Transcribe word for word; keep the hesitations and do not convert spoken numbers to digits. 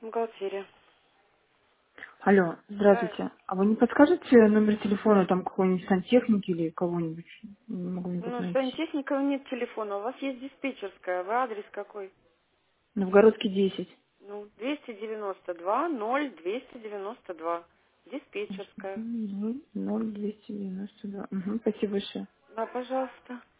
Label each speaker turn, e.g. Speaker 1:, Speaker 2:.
Speaker 1: Бухгалтерия.
Speaker 2: Алло,
Speaker 1: Да.
Speaker 2: здравствуйте. А вы не подскажете номер телефона там какой-нибудь сантехники или кого-нибудь? Не могу никак
Speaker 1: Ну,
Speaker 2: найти.
Speaker 1: сантехника нет телефона. У вас есть диспетчерская. Вы адрес какой?
Speaker 2: Новгородский десять.
Speaker 1: Ну, двести девяносто два ноль двести девяносто два. Диспетчерская.
Speaker 2: Ноль двести девяносто два. Угу, спасибо большое.
Speaker 1: Да, пожалуйста.